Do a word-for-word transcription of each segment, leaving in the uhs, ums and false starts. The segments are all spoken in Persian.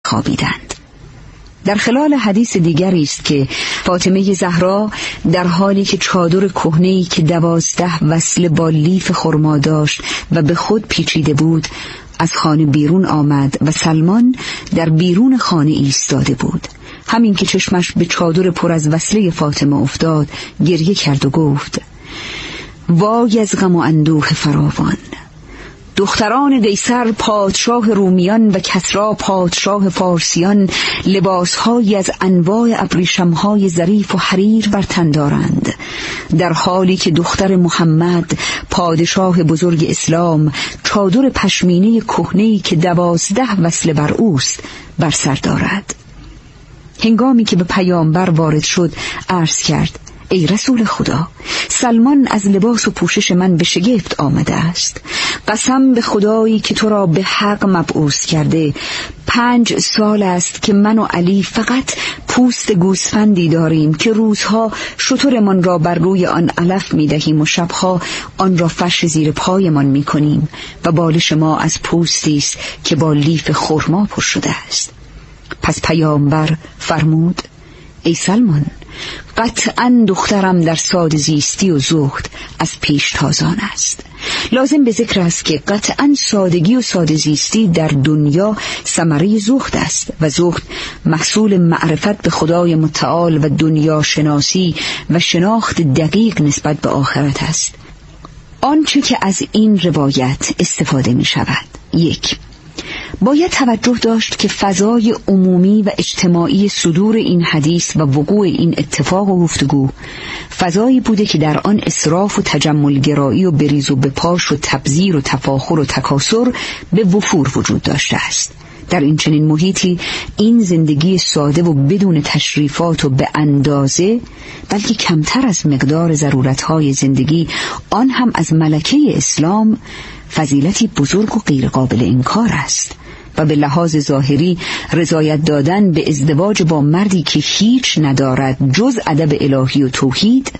خوابیدند. در خلال حدیث دیگری است که فاطمه زهرا در حالی که چادر کهنه‌ای که دوازده وصله با لیف خرما داشت و به خود پیچیده بود از خانه بیرون آمد و سلمان در بیرون خانه ایستاده بود. همین که چشمش به چادر پر از وصله فاطمه افتاد گریه کرد و گفت: وای از غم و اندوه فراوان. دختران قیصر پادشاه رومیان و کسری پادشاه فارسیان لباسهایی از انواع ابریشمهای ظریف و حریر بر تن دارند، در حالی که دختر محمد پادشاه بزرگ اسلام چادر پشمینه کهنه‌ای که دوازده وصله بر اوست بر سر دارد. هنگامی که به پیامبر وارد شد عرض کرد: ای رسول خدا، سلمان از لباس و پوشش من به شگفت آمده است. قسم به خدایی که تو را به حق مبعوث کرده، پنج سال است که من و علی فقط پوست گوسفندی داریم که روزها شترمان را بر روی آن علف می دهیم و شبها آن را فرش زیر پایمان می کنیم و بالش ما از پوستی است که با لیف خرما پر شده است. پس پیامبر فرمود: ای سلمان، قطعاً دخترم در ساده زیستی و زهد از پیش تازان است. لازم به ذکر است که قطعاً سادگی و ساده زیستی در دنیا ثمره زهد است و زهد محصول معرفت به خدای متعال و دنیا شناسی و شناخت دقیق نسبت به آخرت است. آنچه که از این روایت استفاده می شود: یک، باید توجه داشت که فضای عمومی و اجتماعی صدور این حدیث و وقوع این اتفاق و گفتگو فضایی بوده که در آن اسراف و تجملگرایی و بریز و بپاش و تبذیر و تفاخر و تکاسر به وفور وجود داشته است. در این چنین محیطی این زندگی ساده و بدون تشریفات و به اندازه، بلکه کمتر از مقدار ضرورتهای زندگی، آن هم از ملکه اسلام، فضیلتی بزرگ و غیر قابل انکار است و به لحاظ ظاهری رضایت دادن به ازدواج با مردی که هیچ ندارد جز ادب الهی و توحید،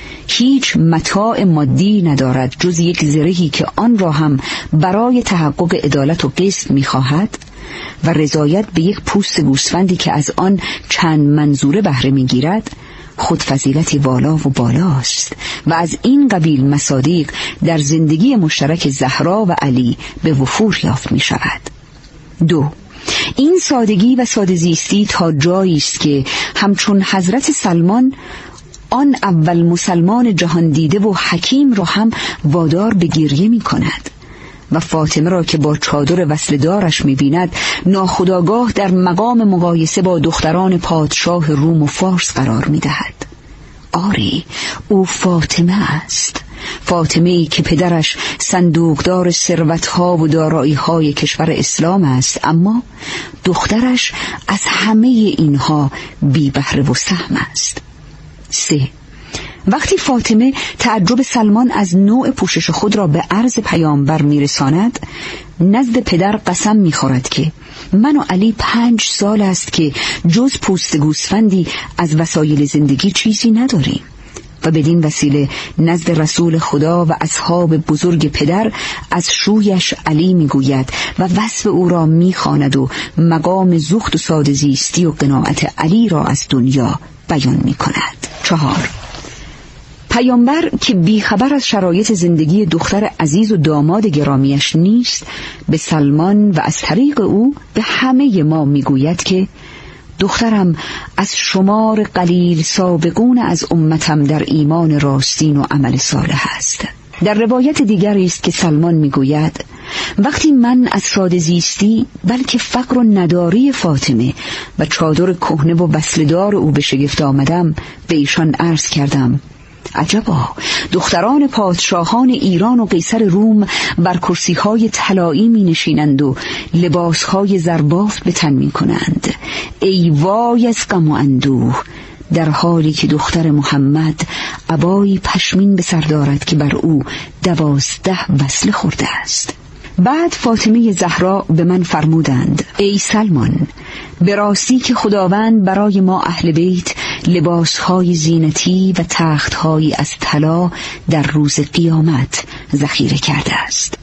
هیچ متاع مادی ندارد جز یک زرهی که آن را هم برای تحقق عدالت و قسط می‌خواهد، و رضایت به یک پوست گوسفندی که از آن چند منظوره بهره می‌گیرد، خود فضیلتی والا و بالاست و از این قبیل مصادیق در زندگی مشترک زهرا و علی به وفور یافت می شود. دو، این سادگی و ساده زیستی تا جایی است که همچون حضرت سلمان، آن اول مسلمان جهان دیده و حکیم را هم وادار به گریه می کند و فاطمه را که با چادر وصله دارش می بیند ناخودآگاه در مقام مقایسه با دختران پادشاه روم و فارس قرار می دهد. آری، او فاطمه است، فاطمه‌ای که پدرش صندوقدار ثروت‌ها و دارایی‌های کشور اسلام است، اما دخترش از همه اینها بی بهره و سهم است. سه، وقتی فاطمه تعجب سلمان از نوع پوشش خود را به عرض پیامبر میرساند، نزد پدر قسم میخورد که من و علی پنج سال است که جز پوست گوسفندی از وسایل زندگی چیزی نداریم و بدین وسیله نزد رسول خدا و اصحاب بزرگ پدر از شویش علی میگوید و وصف او را میخواند و مقام زهد و ساده زیستی و قناعت علی را از دنیا بیان میکند. چهار، پیامبر که بیخبر از شرایط زندگی دختر عزیز و داماد گرامیش نیست، به سلمان و از طریق او به همه ما میگوید که دخترم از شمار قلیل سابقون از امتم در ایمان راستین و عمل صالح است. در روایت دیگری است که سلمان میگوید وقتی من از ساده زیستی بلکه فقر و نداری فاطمه و چادر کهنه و وصله‌دار او به شگفت آمدم، به ایشان عرض کردم عجبا، دختران پادشاهان ایران و قیصر روم بر کرسی‌های طلایی می نشینند و لباس‌های زربافت به تن می کنند. ای وای از غم و اندوه، در حالی که دختر محمد عبایی پشمین به سر دارد که بر او دوازده وصله خورده است. بعد فاطمه زهرا به من فرمودند ای سلمان، به راستی که خداوند برای ما اهل بیت لباسهای زینتی و تختهایی از طلا در روز قیامت ذخیره کرده است.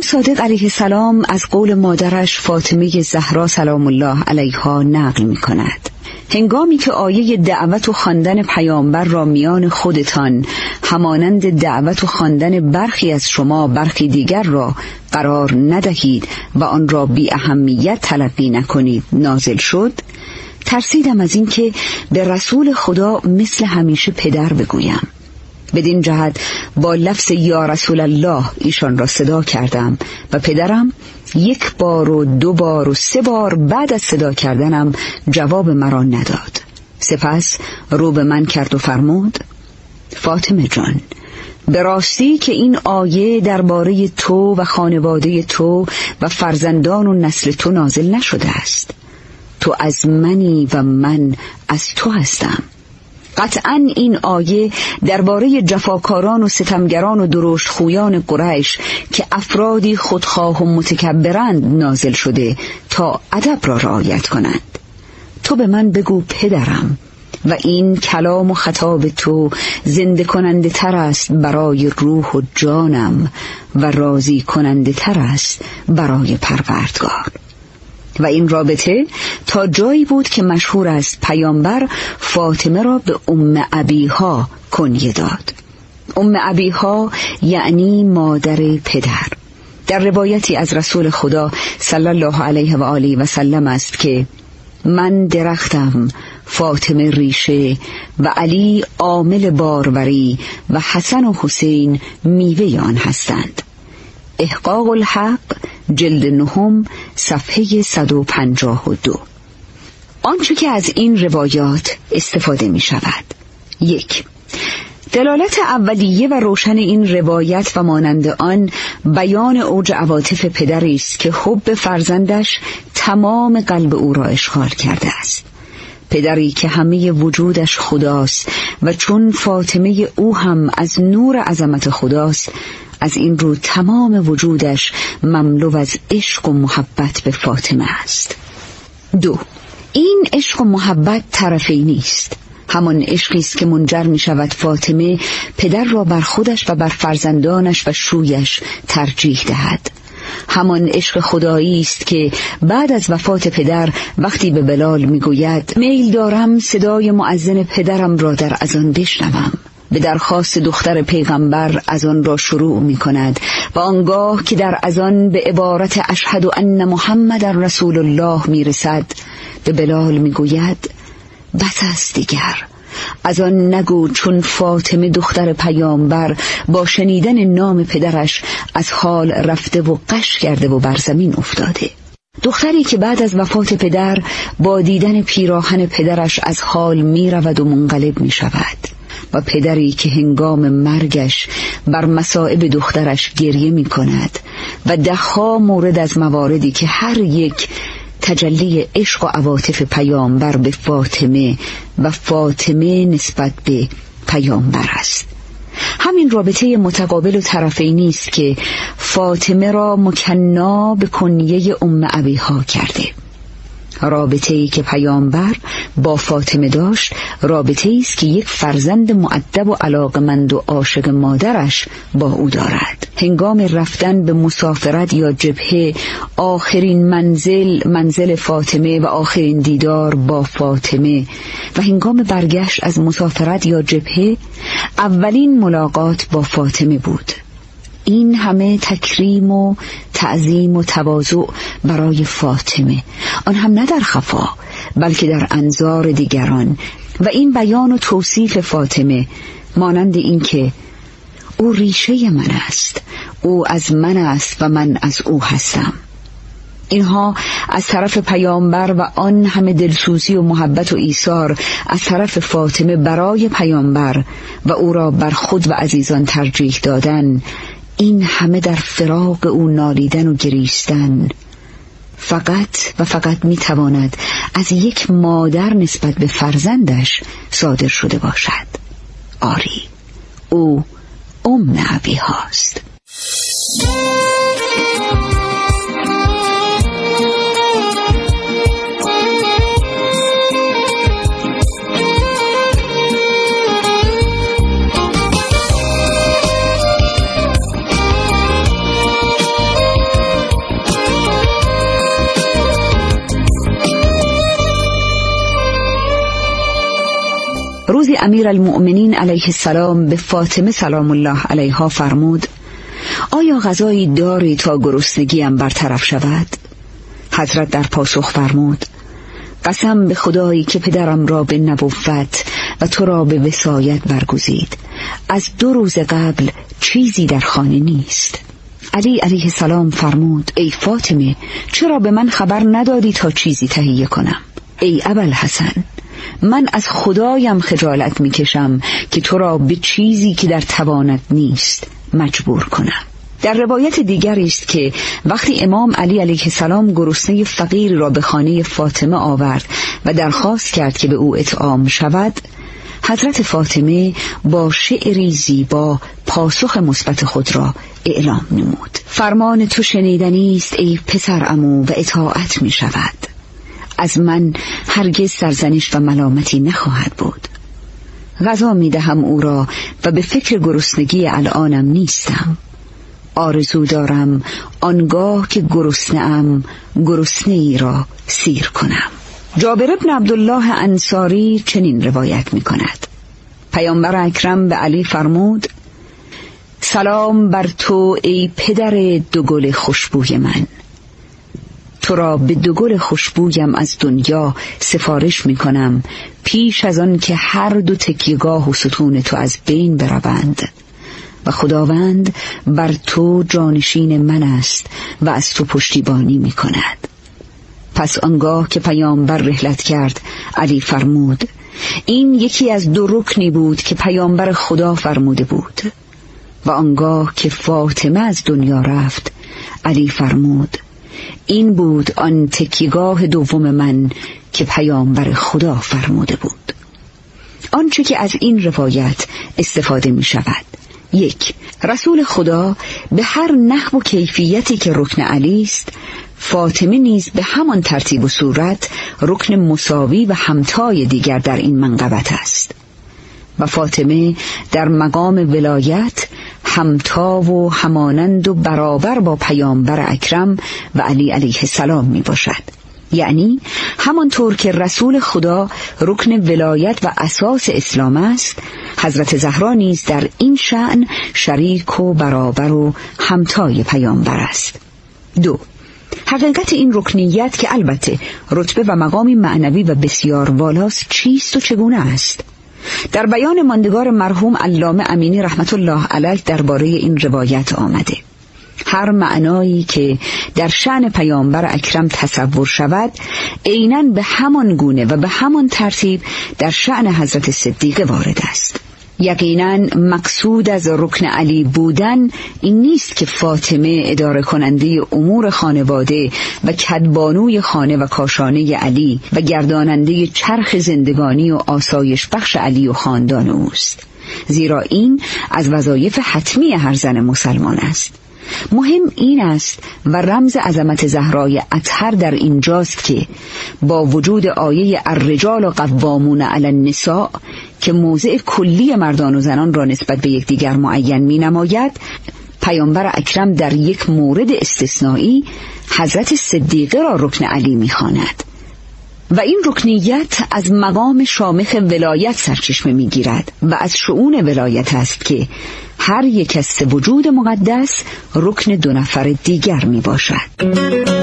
صادق علیه السلام از قول مادرش فاطمه زهرا سلام الله علیها نقل می کند: هنگامی که آیه دعوت و خواندن پیامبر را میان خودتان همانند دعوت و خواندن برخی از شما برخی دیگر را قرار ندهید و آن را بی اهمیت تلقی نکنید نازل شد، ترسیدم از این که به رسول خدا مثل همیشه پدر بگویم. بدین جهت با لفظ یا رسول الله ایشان را صدا کردم و پدرم یک بار و دو بار و سه بار بعد از صدا کردنم جواب مرا نداد. سپس رو به من کرد و فرمود: فاطمه جان، به راستی که این آیه درباره تو و خانواده تو و فرزندان و نسل تو نازل نشده است. تو از منی و من از تو هستم. قطعاً این آیه درباره جفاکاران و ستمگران و درشت خویان قریش که افرادی خودخواه و متکبرند نازل شده تا ادب را رعایت کنند. تو به من بگو پدرم و این کلام و خطاب تو زنده کننده تر است برای روح و جانم و راضی کننده تر است برای پروردگار. و این رابطه تا جایی بود که مشهور است پیامبر فاطمه را به ام ابیها کنیه داد. ام ابیها یعنی مادر پدر. در روایتی از رسول خدا صلی الله علیه و آله و سلم است که من درختم، فاطمه ریشه و علی عامل باروری و حسن و حسین میوه آن هستند. احقاق الحق جلد نهم صفحه صد و پنجاه و دو. آنچه که از این روایات استفاده می شود: یک، دلالت اولیه و روشن این روایت و مانند آن بیان اوج عواطف پدری است که حب فرزندش تمام قلب او را اشغال کرده است. پدری که همه وجودش خداست و چون فاطمه او هم از نور عظمت خداست، از این رو تمام وجودش مملو از عشق و محبت به فاطمه است. دو، این عشق و محبت طرفی نیست. همان عشقی است که منجر می شود فاطمه پدر را بر خودش و بر فرزندانش و شویش ترجیح دهد. همان عشق خدایی است که بعد از وفات پدر وقتی به بلال می گوید میل دارم صدای مؤذن پدرم را در اذان بشنوم، به درخواست دختر پیغمبر از آن را شروع می کند و آنگاه که در اذان به عبارت اشهد ان محمد رسول الله می رسد به بلال می گوید بس است دیگر، از آن نگو چون فاطمه دختر پیامبر با شنیدن نام پدرش از حال رفته و غش کرده و بر زمین افتاده. دختری که بعد از وفات پدر با دیدن پیراهن پدرش از حال می رود و منقلب می شود و پدری که هنگام مرگش بر مصائب دخترش گریه می کند و دهها مورد از مواردی که هر یک تجلی عشق و عواطف پیامبر به فاطمه و فاطمه نسبت به پیامبر است. همین رابطه متقابل و طرفینی است که فاطمه را مکنا به کنیه ام ابیها کرده. رابطه‌ای که پیامبر با فاطمه داشت رابطه‌ای است که یک فرزند مؤدب و علاقمند و عاشق مادرش با او دارد. هنگام رفتن به مسافرت یا جبهه، آخرین منزل منزل فاطمه و آخرین دیدار با فاطمه و هنگام برگشت از مسافرت یا جبهه اولین ملاقات با فاطمه بود. این همه تکریم و تعظیم و تواضع برای فاطمه، آن هم نه در خفا بلکه در انظار دیگران، و این بیان و توصیف فاطمه مانند این که او ریشه من است، او از من است و من از او هستم. اینها از طرف پیامبر و آن همه دلسوزی و محبت و ایثار از طرف فاطمه برای پیامبر و او را بر خود و عزیزان ترجیح دادن، این همه در فراق او نالیدن و گریستن فقط و فقط میتواند از یک مادر نسبت به فرزندش صادر شده باشد. آری، او ام ابیهاست. روزی امیر المؤمنین علیه السلام به فاطمه سلام الله علیها فرمود: آیا غذایی داری تا گرسنگیم برطرف شود؟ حضرت در پاسخ فرمود: قسم به خدایی که پدرم را به نبوت و تو را به وصایت برگزید، از دو روز قبل چیزی در خانه نیست. علی علیه السلام فرمود: ای فاطمه، چرا به من خبر ندادی تا چیزی تهیه کنم؟ ای ابوالحسن، من از خدایم خجالت میکشم که تو را به چیزی که در توانت نیست مجبور کنم. در روایت دیگری است که وقتی امام علی علیه السلام گرسنه فقیر را به خانه فاطمه آورد و درخواست کرد که به او اطعام شود، حضرت فاطمه با شعری زیبا پاسخ مثبت خود را اعلام نمود: فرمان تو شنیدنی است ای پسر عمو و اطاعت می شود. از من هرگز سرزنش و ملامتی نخواهد بود. غذا می دهم او را و به فکر گرسنگی الانم نیستم. آرزو دارم آنگاه که گرسنه‌ام گرسنه ای را سیر کنم. جابر ابن عبدالله انصاری چنین روایت می کند: پیامبر اکرم به علی فرمود: سلام بر تو ای پدر دو گل خوشبوی من. تو را به دو گل خوشبویم از دنیا سفارش می کنم پیش از آن که هر دو تکیه‌گاه و ستون تو از بین بروند، و خداوند بر تو جانشین من است و از تو پشتیبانی می کند. پس آنگاه که پیامبر رحلت کرد، علی فرمود: این یکی از دو رکنی بود که پیامبر خدا فرموده بود. و آنگاه که فاطمه از دنیا رفت، علی فرمود: این بود آن تکیه‌گاه دوم من که پیامبر خدا فرموده بود. آنچه که از این روایت استفاده می شود: یک، رسول خدا به هر نحو و کیفیتی که رکن علی است، فاطمه نیز به همان ترتیب و صورت رکن مساوی و همتای دیگر در این منقبت است، و فاطمه در مقام ولایت همتا و همانند و برابر با پیامبر اکرم و علی علیه السلام می باشد. یعنی همانطور که رسول خدا رکن ولایت و اساس اسلام است، حضرت زهرا نیز در این شأن شریک و برابر و همتای پیامبر است. دو، حقیقت این رکنیت که البته رتبه و مقامی معنوی و بسیار والاست چیست و چگونه است؟ در بیان ماندگار مرحوم علامه امینی رحمت الله علیه درباره این روایت آمده: هر معنایی که در شأن پیامبر اکرم تصور شود، عیناً به همان گونه و به همان ترتیب در شأن حضرت صدیقه وارد است. یقیناً مقصود از رکن علی بودن این نیست که فاطمه اداره کننده امور خانواده و کدبانوی خانه و کاشانه علی و گرداننده چرخ زندگانی و آسایش بخش علی و خاندان اوست، زیرا این از وظایف حتمی هر زن مسلمان است. مهم این است و رمز عظمت زهرای اطهر در اینجاست که با وجود آیه الرجال قوامون علی النساء که موضع کلی مردان و زنان را نسبت به یکدیگر معین می نماید، پیامبر اکرم در یک مورد استثنایی حضرت صدیقه را رکن علی می خواند و این رکنیت از مقام شامخ ولایت سرچشمه می گیرد و از شؤون ولایت است که هر یک از سه وجود مقدس رکن دو نفر دیگر می باشد.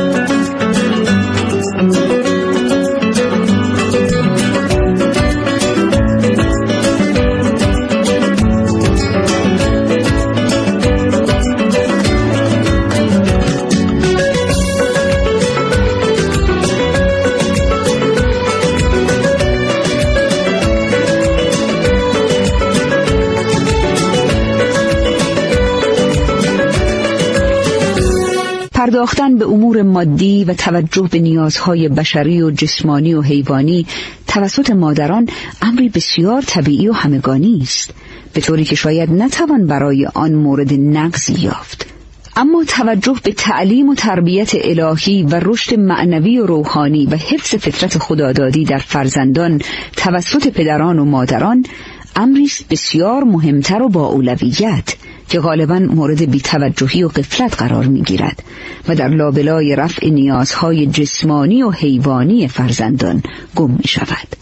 پرداختن به امور مادی و توجه به نیازهای بشری و جسمانی و حیوانی توسط مادران امری بسیار طبیعی و همگانی است، به طوری که شاید نتوان برای آن مورد نقض یافت. اما توجه به تعلیم و تربیت الهی و رشد معنوی و روحانی و حفظ فطرت خدادادی در فرزندان توسط پدران و مادران امری است بسیار مهمتر و با اولویت که غالباً مورد بی‌توجهی و غفلت قرار می‌گیرد و در لابلای رفع نیازهای جسمانی و حیوانی فرزندان گم می‌شود.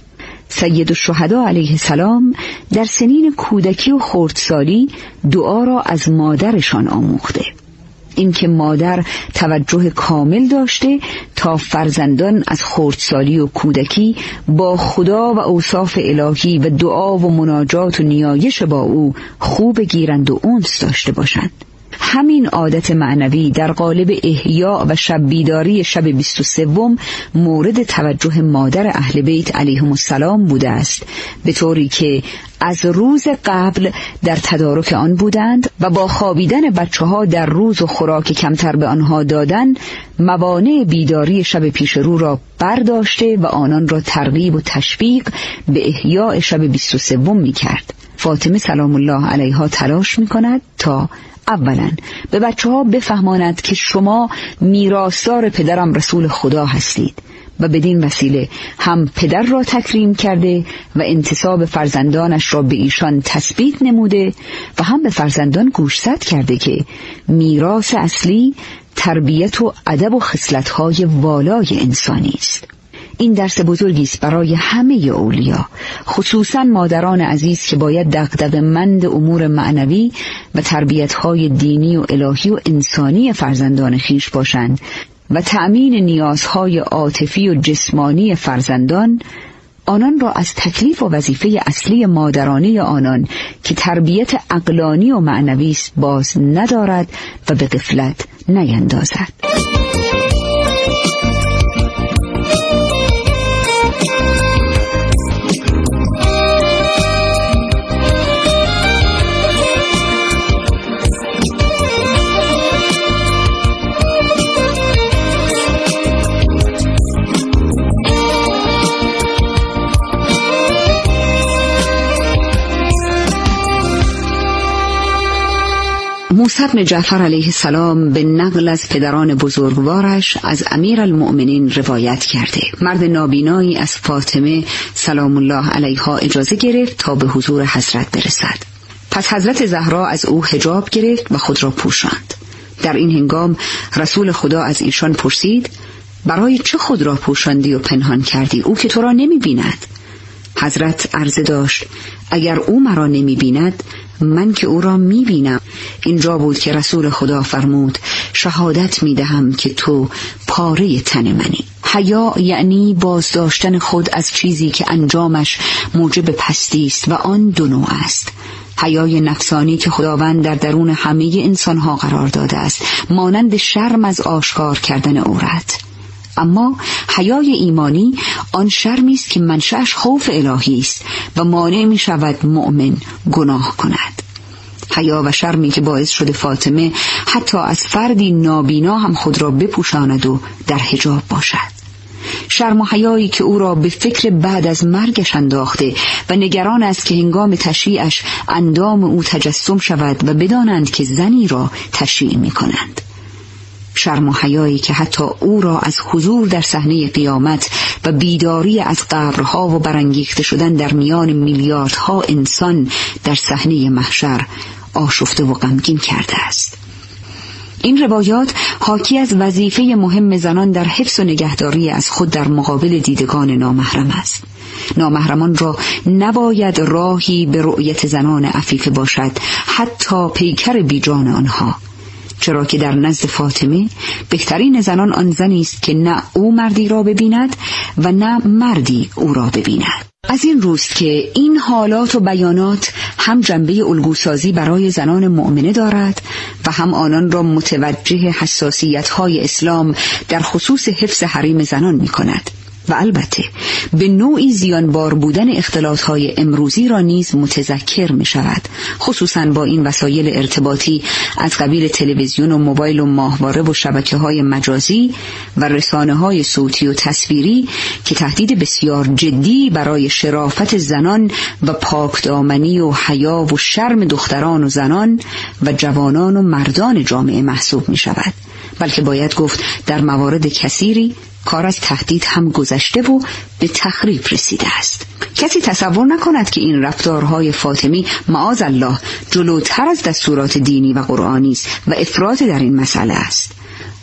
سید الشهدا علیه السلام در سنین کودکی و خردسالی دعا را از مادرشان آموخته. اینکه مادر توجه کامل داشته تا فرزندان از خردسالی و کودکی با خدا و اوصاف الهی و دعا و مناجات و نیایش با او خوب گیرند و انس داشته باشند. همین عادت معنوی در قالب احیا و شب بیداری شب بیست و سوم مورد توجه مادر اهل بیت علیهم السلام بوده است، به طوری که از روز قبل در تدارک آن بودند و با خوابیدن بچه ها در روز و خوراک کمتر به آنها دادن موانع بیداری شب پیش رو را برداشته و آنان را ترغیب و تشویق به احیاء شب بیست و سوم می کرد. فاطمه سلام الله علیها تلاش می کند تا اولا به بچه ها بفهماند که شما میراثدار پدرم رسول خدا هستید و بدین وسیله هم پدر را تکریم کرده و انتساب فرزندانش را به ایشان تثبیت نموده و هم به فرزندان گوشزد کرده که میراث اصلی تربیت و ادب و خصلت‌های والای انسانی است. این درس بزرگی است برای همه اولیا، خصوصا مادران عزیز که باید دغدغه‌مند امور معنوی و تربیت‌های دینی و الهی و انسانی فرزندان خیش باشند و تأمین نیازهای عاطفی و جسمانی فرزندان آنان را از تکلیف و وظیفه اصلی مادرانه آنان که تربیت عقلانی و معنوی است باز ندارد و به غفلت نیندازد. موسی بن جعفر علیه السلام به نقل از پدران بزرگوارش از امیرالمؤمنین روایت کرده. مرد نابینایی از فاطمه سلام الله علیها اجازه گرفت تا به حضور حضرت برسد. پس حضرت زهرا از او حجاب گرفت و خود را پوشاند. در این هنگام رسول خدا از ایشان پرسید: برای چه خود را پوشاندی و پنهان کردی؟ او که تو را نمی بیند. حضرت عرضه داشت: اگر او مرا نمی بیند من که او را می بینم. اینجا بود که رسول خدا فرمود: شهادت می دهم که تو پاره تن منی. حیا یعنی بازداشتن خود از چیزی که انجامش موجب پستی است و آن دو نوع است. حیای نفسانی که خداوند در درون همه انسانها قرار داده است، مانند شرم از آشکار کردن عورت. اما حیای ایمانی آن شرمی است که منشأش خوف الهی است و مانع می شود مؤمن گناه کند. حیا و شرمی که باعث شده فاطمه حتی از فردی نابینا هم خود را بپوشاند و در حجاب باشد. شرم و حیایی که او را به فکر بعد از مرگش انداخته و نگران است که هنگام تشییعش اندام او تجسم شود و بدانند که زنی را تشییع می کنند. شرم و حیایی که حتی او را از حضور در صحنه قیامت و بیداری از قبرها و برانگیخته شدن در میان میلیاردها انسان در صحنه محشر آشفته و غمگین کرده است. این روایات حاکی از وظیفه مهم زنان در حفظ و نگهداری از خود در مقابل دیدگان نامحرم است. نامحرمان را نباید راهی به رؤیت زنان عفیفه باشد، حتی پیکر بیجان آنها، چرا که در نزد فاطمه بهترین زنان آن زنی است که نه او مردی را ببیند و نه مردی او را ببیند. از این روست که این حالات و بیانات هم جنبه الگوسازی برای زنان مؤمنه دارد و هم آنان را متوجه حساسیت‌های اسلام در خصوص حفظ حریم زنان می‌کند و البته به نوعی زیانبار بودن اختلاطهای امروزی را نیز متذکر می شود، خصوصا با این وسایل ارتباطی از قبیل تلویزیون و موبایل و ماهواره و شبکه‌های مجازی و رسانه‌های صوتی و تصویری که تهدید بسیار جدی برای شرافت زنان و پاکدامنی و حیا و شرم دختران و زنان و جوانان و مردان جامعه محسوب می شود، بلکه باید گفت در موارد کثیری کار از تهدید هم گذشته و به تخریب رسیده است. کسی تصور نکند که این رفتارهای فاطمی معاذ الله جلوتر از دستورات دینی و قرآنی است و افراط در این مسئله است.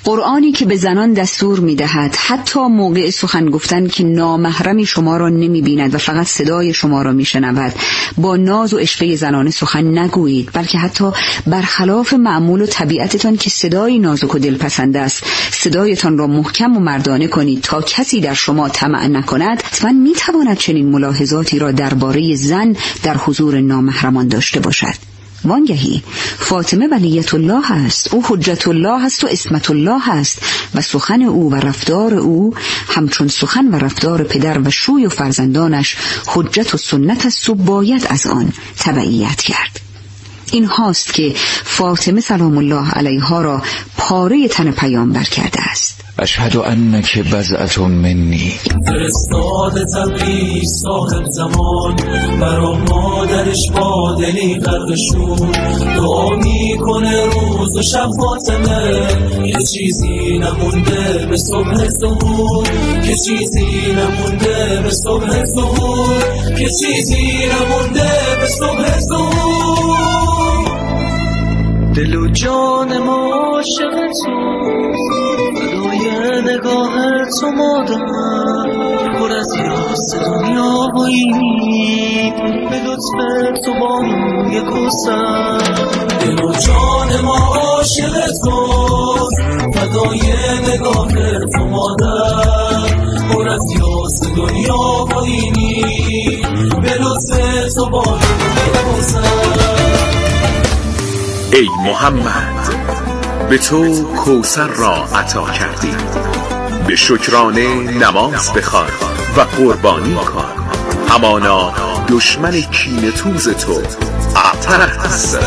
قرآنی که به زنان دستور می‌دهد حتی موقع سخن گفتن که نامحرمی شما را نمی‌بیند و فقط صدای شما را می‌شنود، با ناز و عشوه زنانه سخن نگویید، بلکه حتی برخلاف معمول و طبیعتتان که صدای نازک و دلپسند است، صدایتان را محکم و مردانه کنید تا کسی در شما طمع نکند. حتما می‌تواند چنین ملاحظاتی را درباره زن در حضور نامحرمان داشته باشد. وانگهی فاطمه ولیت الله است، او حجت الله است و عصمت الله است و سخن او و رفتار او همچون سخن و رفتار پدر و شوی و فرزندانش حجت و سنت است و باید از آن تبعیت کرد. این هاست که فاطمه سلام الله علیها را پاره تن پیامبر کرده است. اشهد انک بضعة منی. فرستاد تبریز صاحب زمان، برا مادرش با دلی غرقشون دعا میکنه روز و شب فاطمه، یه چیزی نمونده به صبح ظهور، یه چیزی نمونده به صبح ظهور، یه چیزی نمونده به صبح ظهور. دل و جان ما عاشق تو، فدای نگاه تو مادر، پر از یاس دنیا بایی، به لطف تو بانوی کوثر. دل و جان ما عاشق تو، فدای نگاه تو مادر، پر از یاس دنیا بایی، به لطف تو بانوی کوثر. ای محمد، به تو کوثر را عطا کردی، به شکرانه نماز بخوان و قربانی کن، همانا دشمن کینه توز تو ابتر است.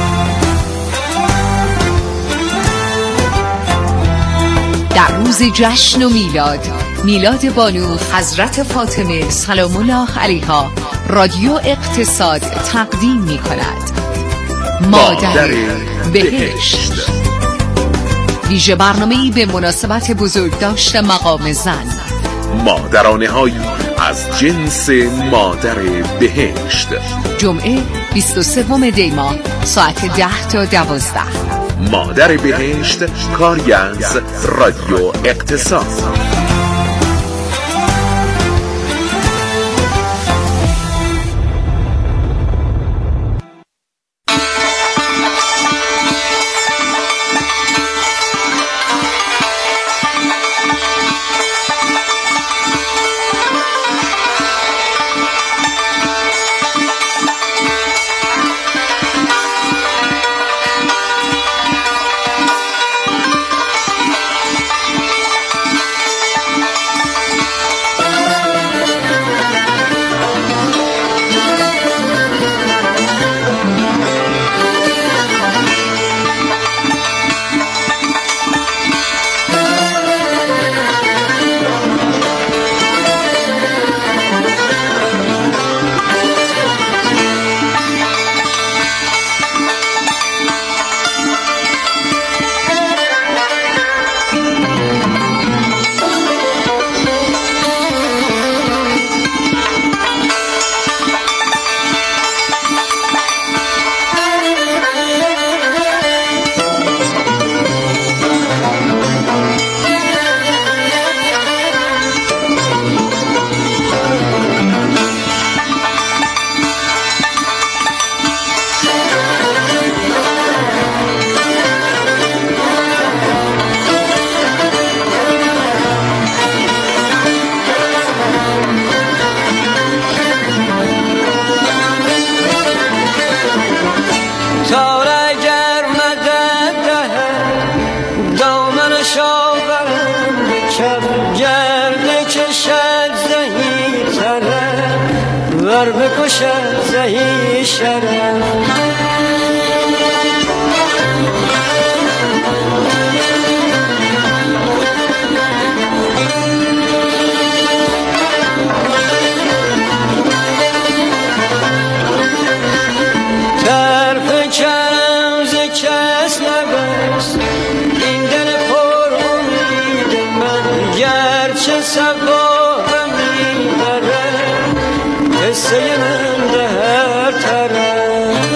در روز جشن و میلاد، میلاد بانو حضرت فاطمه سلام الله علیها، رادیو اقتصاد تقدیم می کند مادر بهشت، ویژه برنامه‌ای به مناسبت بزرگداشت مقام زن. مادرانه هایی از جنس مادر بهشت، جمعه بیست و سوم دی ماه ساعت ده تا دوازده. مادر بهشت، کاری از رادیو اقتصاد. بکشد زهی شرم. طرف کرم ز کس نبست این دل پر امید من، گرچه صباهم میبره قصه من به هر طرف.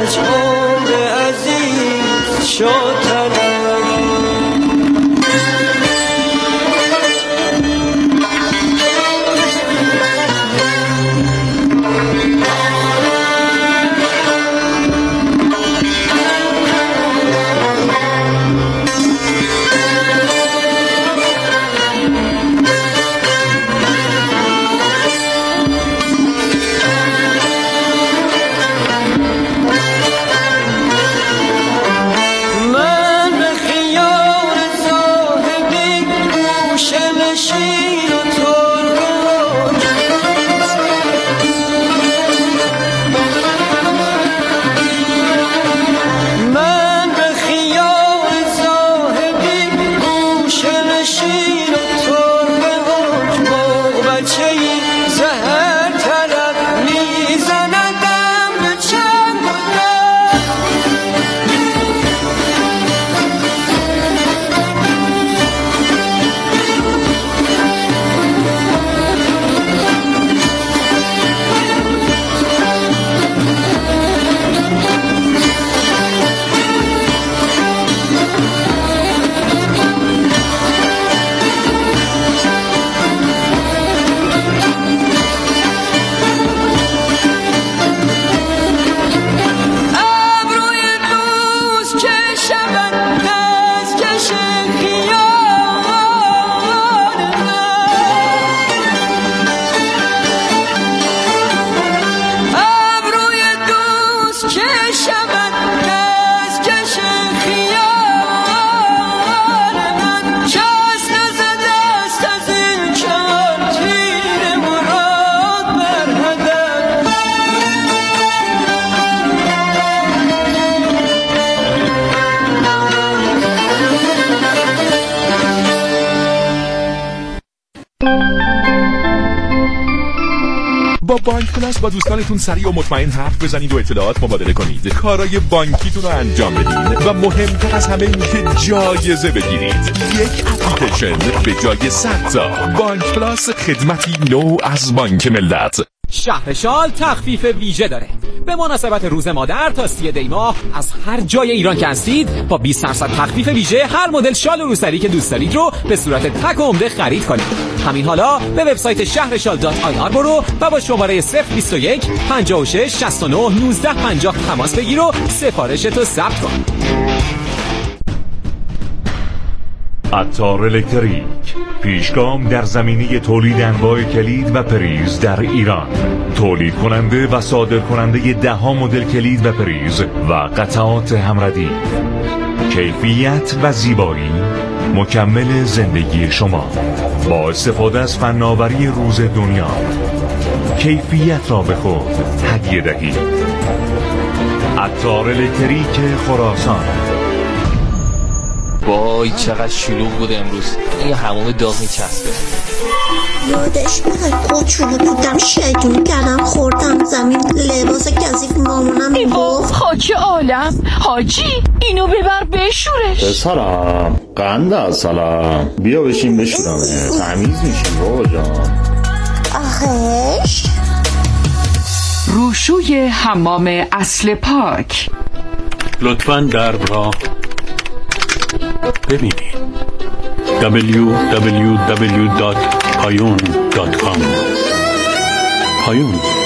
هرچ عمر عزیز شد تلک. با بانک پلاس با دوستانتون سریع و مطمئن حرف بزنید و اطلاعات مبادله کنید، کارهای بانکیتون رو انجام بدید و مهمتر از همه این که جایزه بگیرید. یک اپلیکیشن به جای صد تا. بانک پلاس، خدمتی نو از بانک ملت. شهرشال تخفیف ویژه داره. به مناسبت روز مادر تا سی دی ماه از هر جای ایران که هستید با بیست درصد تخفیف ویژه هر مدل شال و روسری که دوست دارید رو به صورت تک و عمده خرید کنید. همین حالا به وبسایت شهرشال دات آی آر برو و با شماره صفر بیست و یک پنجاه و شش شصت و نه نوزده پنجاه تماس بگیر و سفارشتو ثبت کن. عطار الکتریک، پیشگام در زمینه تولید انواع کلید و پریز در ایران. تولید کننده و صادر کننده ده ها مدل کلید و پریز و قطعات همردی. کیفیت و زیبایی مکمل زندگی شما با استفاده از فناوری روز دنیا. کیفیت را به خود هدیه دهید. عطار الکتریک خراسان. وای چقدر شلوغ بود امروز. این حموم داغ میچسبه. یادش میاد قوچونو بودم شیطونی کردم خوردم زمین لباس کثیف مامونم میگفت خاک عالم حاجی اینو ببر بشورش. سلام قنده سلام بیا بشین بشورمه تمیز میشیم بابا جان. آخش روشوی حمام اصل پاک. لطفاً درب را ببینید. دبلیو دبلیو دبلیو دات پایون دات کام. پایون